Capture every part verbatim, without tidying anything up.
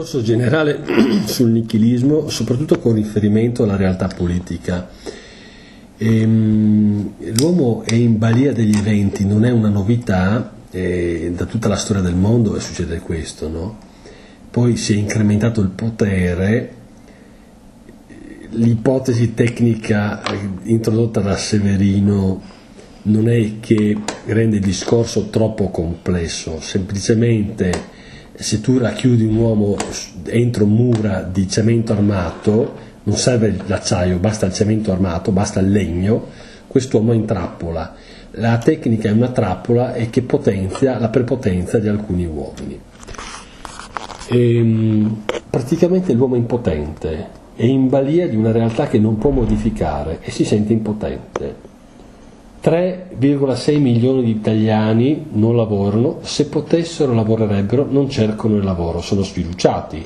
Discorso generale sul nichilismo, soprattutto con riferimento alla realtà politica. Ehm, l'uomo è in balia degli eventi, non è una novità, eh, da tutta la storia del mondo succede questo, no? Poi si è incrementato il potere, l'ipotesi tecnica introdotta da Severino non è che rende il discorso troppo complesso, semplicemente se tu racchiudi un uomo entro mura di cemento armato, non serve l'acciaio, basta il cemento armato, basta il legno, quest'uomo è in trappola. La tecnica è una trappola e che potenzia la prepotenza di alcuni uomini. E, praticamente l'uomo è impotente, è in balia di una realtà che non può modificare e si sente impotente. tre virgola sei milioni di italiani non lavorano, se potessero lavorerebbero, non cercano il lavoro, sono sfiduciati.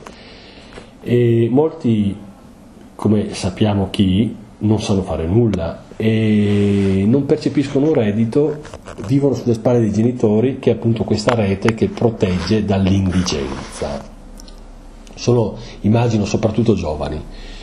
E molti, come sappiamo chi, non sanno fare nulla e non percepiscono un reddito, vivono sulle spalle dei genitori, che è appunto questa rete che protegge dall'indigenza. Sono, immagino, soprattutto giovani.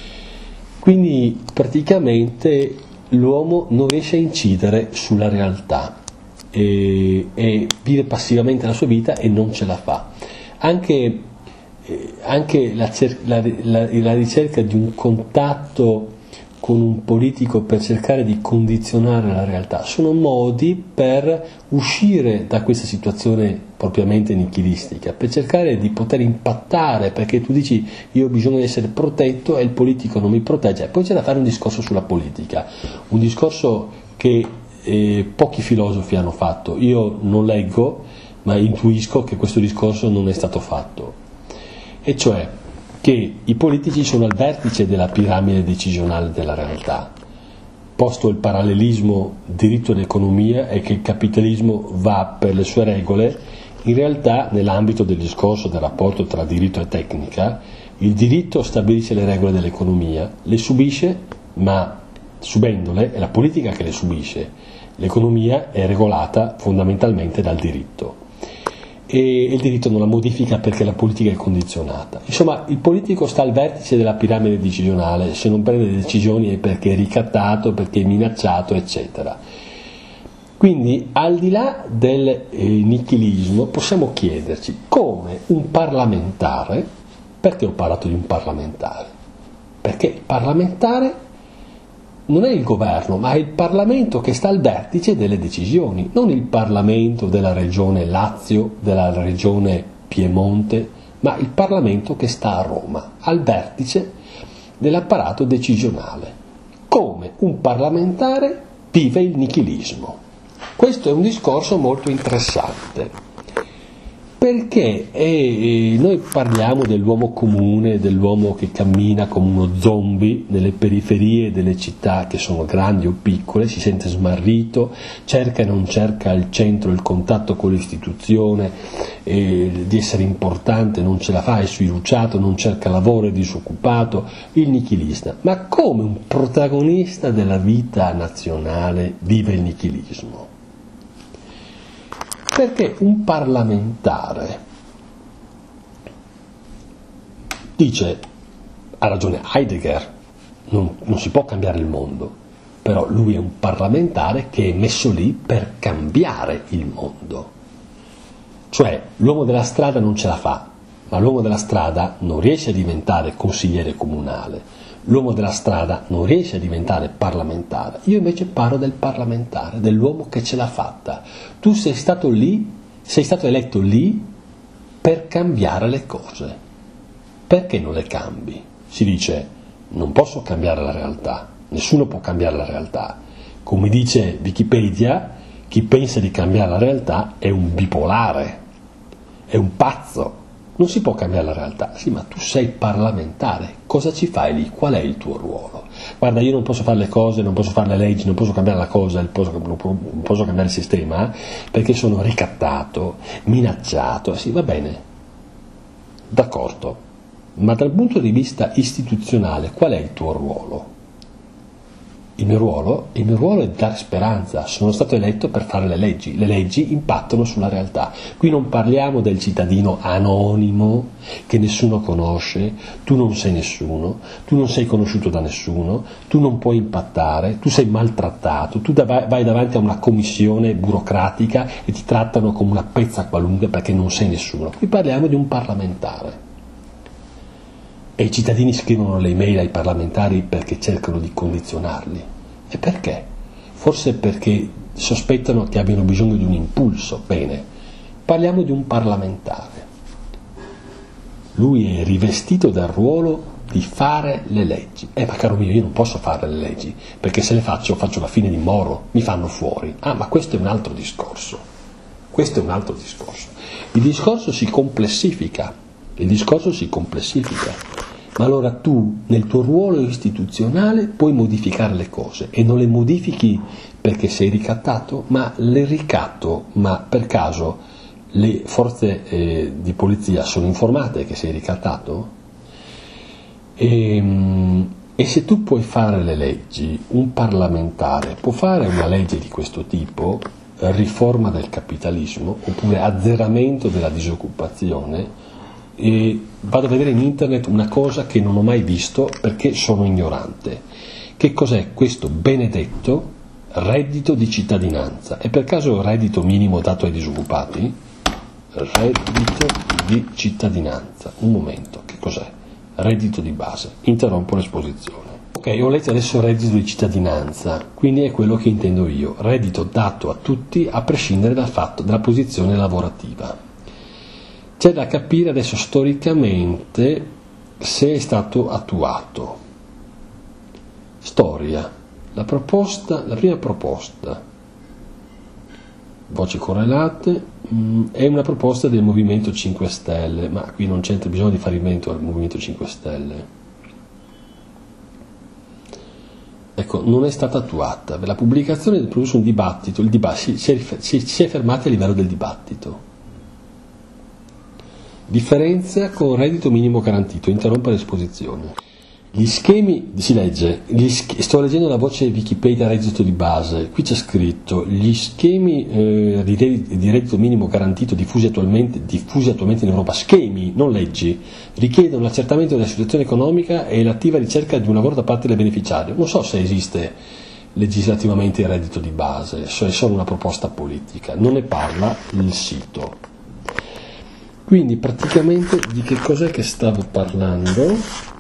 Quindi praticamente l'uomo non riesce a incidere sulla realtà e, e vive passivamente la sua vita e non ce la fa. Anche, eh, anche la, la, la, la ricerca di un contatto con un politico per cercare di condizionare la realtà sono modi per uscire da questa situazione propriamente nichilistica, per cercare di poter impattare, perché tu dici io ho bisogno di essere protetto e il politico non mi protegge. E poi c'è da fare un discorso sulla politica, un discorso che eh, pochi filosofi hanno fatto. Io non leggo, ma intuisco che questo discorso non è stato fatto, e cioè che i politici sono al vertice della piramide decisionale della realtà, posto il parallelismo diritto ed economia e che il capitalismo va per le sue regole. In realtà, nell'ambito del discorso del rapporto tra diritto e tecnica, il diritto stabilisce le regole dell'economia, le subisce, ma subendole è la politica che le subisce. L'economia è regolata fondamentalmente dal diritto e il diritto non la modifica perché la politica è condizionata. Insomma, il politico sta al vertice della piramide decisionale, se non prende decisioni è perché è ricattato, perché è minacciato, eccetera. Quindi, al di là del eh, nichilismo, possiamo chiederci come un parlamentare, perché ho parlato di un parlamentare? Perché il parlamentare non è il governo, ma è il Parlamento che sta al vertice delle decisioni, non il Parlamento della regione Lazio, della regione Piemonte, ma il Parlamento che sta a Roma, al vertice dell'apparato decisionale. Come un parlamentare vive il nichilismo? Questo è un discorso molto interessante, perché eh, noi parliamo dell'uomo comune, dell'uomo che cammina come uno zombie nelle periferie delle città che sono grandi o piccole, si sente smarrito, cerca e non cerca al centro il contatto con l'istituzione, eh, di essere importante, non ce la fa, è sfiduciato, non cerca lavoro, è disoccupato, il nichilista. Ma come un protagonista della vita nazionale vive il nichilismo? Perché un parlamentare dice, ha ragione Heidegger, non, non si può cambiare il mondo, però lui è un parlamentare che è messo lì per cambiare il mondo. Cioè l'uomo della strada non ce la fa, ma l'uomo della strada non riesce a diventare consigliere comunale, l'uomo della strada non riesce a diventare parlamentare. Io invece parlo del parlamentare, dell'uomo che ce l'ha fatta. Tu sei stato lì, sei stato eletto lì per cambiare le cose. Perché non le cambi? Si dice, non posso cambiare la realtà, nessuno può cambiare la realtà. Come dice Wikipedia, chi pensa di cambiare la realtà è un bipolare, è un pazzo. Non si può cambiare la realtà. Sì, ma tu sei parlamentare, cosa ci fai lì? Qual è il tuo ruolo? Guarda, io non posso fare le cose, non posso fare le leggi, non posso cambiare la cosa, non posso, non posso cambiare il sistema, perché sono ricattato, minacciato. Sì, va bene, d'accordo, ma dal punto di vista istituzionale qual è il tuo ruolo? Il mio ruolo, il mio ruolo è dare speranza, sono stato eletto per fare le leggi, le leggi impattano sulla realtà. Qui non parliamo del cittadino anonimo che nessuno conosce, tu non sei nessuno, tu non sei conosciuto da nessuno, tu non puoi impattare, tu sei maltrattato, tu vai davanti a una commissione burocratica e ti trattano come una pezza qualunque perché non sei nessuno. Qui parliamo di un parlamentare. E i cittadini scrivono le email ai parlamentari perché cercano di condizionarli. E perché? Forse perché sospettano che abbiano bisogno di un impulso. Bene, parliamo di un parlamentare. Lui è rivestito del ruolo di fare le leggi. Eh, ma caro mio, io non posso fare le leggi, perché se le faccio faccio la fine di Moro, mi fanno fuori. Ah, ma questo è un altro discorso. Questo è un altro discorso. Il discorso si complessifica. Il discorso si complessifica. Ma allora tu, nel tuo ruolo istituzionale, puoi modificare le cose e non le modifichi perché sei ricattato, ma le ricatto, ma per caso le forze eh, di polizia sono informate che sei ricattato? E, e se tu puoi fare le leggi, un parlamentare può fare una legge di questo tipo, riforma del capitalismo, oppure azzeramento della disoccupazione. E vado a vedere in internet una cosa che non ho mai visto perché sono ignorante. Che cos'è questo benedetto reddito di cittadinanza? È per caso il reddito minimo dato ai disoccupati? Reddito di cittadinanza. Un momento, che cos'è? Reddito di base. Interrompo l'esposizione. Ok, ho letto adesso il reddito di cittadinanza, quindi è quello che intendo io. Reddito dato a tutti a prescindere dal fatto della posizione lavorativa. C'è da capire adesso storicamente se è stato attuato. Storia. La proposta, la prima proposta, voci correlate, mh, è una proposta del Movimento cinque Stelle, ma qui non c'è bisogno di fare riferimento al Movimento cinque Stelle. Ecco, non è stata attuata. La pubblicazione produce un dibattito, il dibattito si, si, si, si è fermati a livello del dibattito. Differenza con reddito minimo garantito, interrompe l'esposizione. Gli schemi, si legge, gli sch- sto leggendo la voce Wikipedia reddito di base, qui c'è scritto, gli schemi eh, di, reddito, di reddito minimo garantito diffusi attualmente, diffusi attualmente in Europa, schemi, non leggi, richiedono l'accertamento della situazione economica e l'attiva ricerca di un lavoro da parte del beneficiario. Non so se esiste legislativamente il reddito di base, è solo una proposta politica, non ne parla il sito. Quindi praticamente di che cos'è che stavo parlando?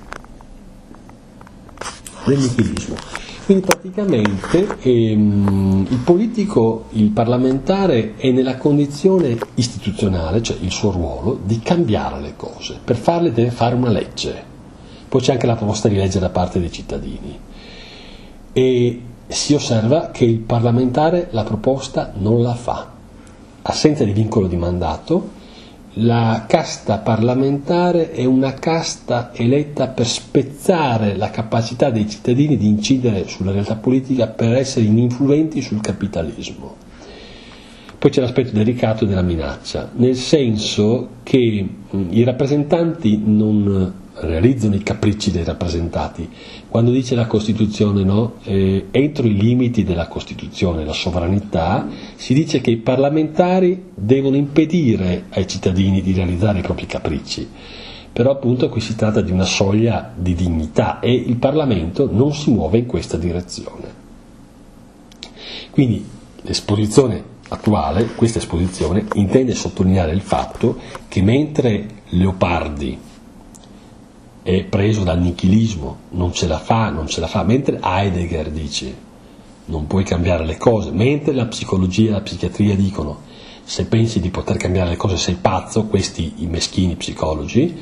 Del nichilismo. Quindi praticamente ehm, il politico, il parlamentare è nella condizione istituzionale, cioè il suo ruolo, di cambiare le cose. Per farle deve fare una legge. Poi c'è anche la proposta di legge da parte dei cittadini. E si osserva che il parlamentare la proposta non la fa. Assenza di vincolo di mandato, la casta parlamentare è una casta eletta per spezzare la capacità dei cittadini di incidere sulla realtà politica per essere ininfluenti sul capitalismo. Poi c'è l'aspetto delicato della minaccia, nel senso che mh, i rappresentanti non realizzano i capricci dei rappresentati. Quando dice la Costituzione, no, eh, entro i limiti della Costituzione, la sovranità, si dice che i parlamentari devono impedire ai cittadini di realizzare i propri capricci. Però appunto qui si tratta di una soglia di dignità e il Parlamento non si muove in questa direzione. Quindi l'esposizione attuale, questa esposizione, intende sottolineare il fatto che mentre Leopardi è preso dal nichilismo, non ce la fa, non ce la fa, mentre Heidegger dice non puoi cambiare le cose, mentre la psicologia e la psichiatria dicono se pensi di poter cambiare le cose sei pazzo, questi i meschini psicologi,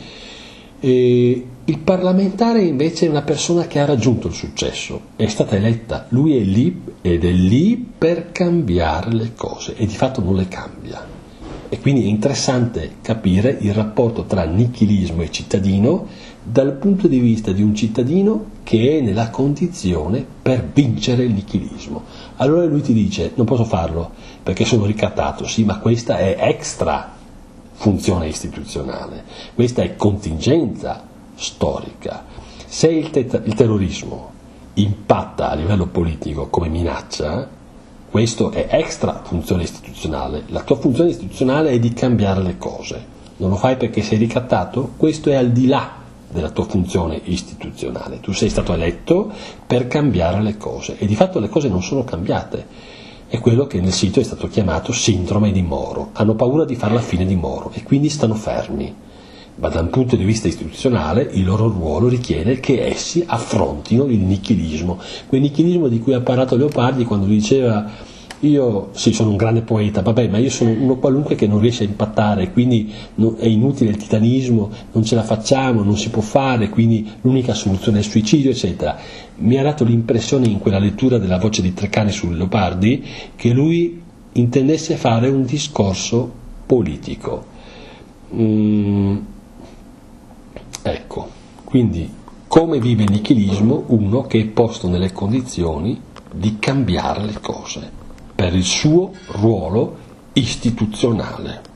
e il parlamentare invece è una persona che ha raggiunto il successo, è stata eletta, lui è lì ed è lì per cambiare le cose e di fatto non le cambia. E quindi è interessante capire il rapporto tra nichilismo e cittadino dal punto di vista di un cittadino che è nella condizione per vincere il nichilismo. Allora lui ti dice non posso farlo perché sono ricattato, sì, ma questa è extra funzione istituzionale, questa è contingenza storica. Se il, te- il terrorismo impatta a livello politico come minaccia, questo è extra funzione istituzionale. La tua funzione istituzionale è di cambiare le cose, non lo fai perché sei ricattato, questo è al di là della tua funzione istituzionale. Tu sei stato eletto per cambiare le cose e di fatto le cose non sono cambiate. È quello che nel sito è stato chiamato sindrome di Moro. Hanno paura di fare la fine di Moro e quindi stanno fermi. Ma da un punto di vista istituzionale il loro ruolo richiede che essi affrontino il nichilismo. Quel nichilismo di cui ha parlato Leopardi quando diceva io sì sono un grande poeta, vabbè, ma io sono uno qualunque che non riesce a impattare, quindi è inutile il titanismo, non ce la facciamo, non si può fare, quindi l'unica soluzione è il suicidio, eccetera. Mi ha dato l'impressione in quella lettura della Voce di Treccani su Leopardi che lui intendesse fare un discorso politico. Mm, ecco, quindi come vive il nichilismo? Uno che è posto nelle condizioni di cambiare le cose per il suo ruolo istituzionale.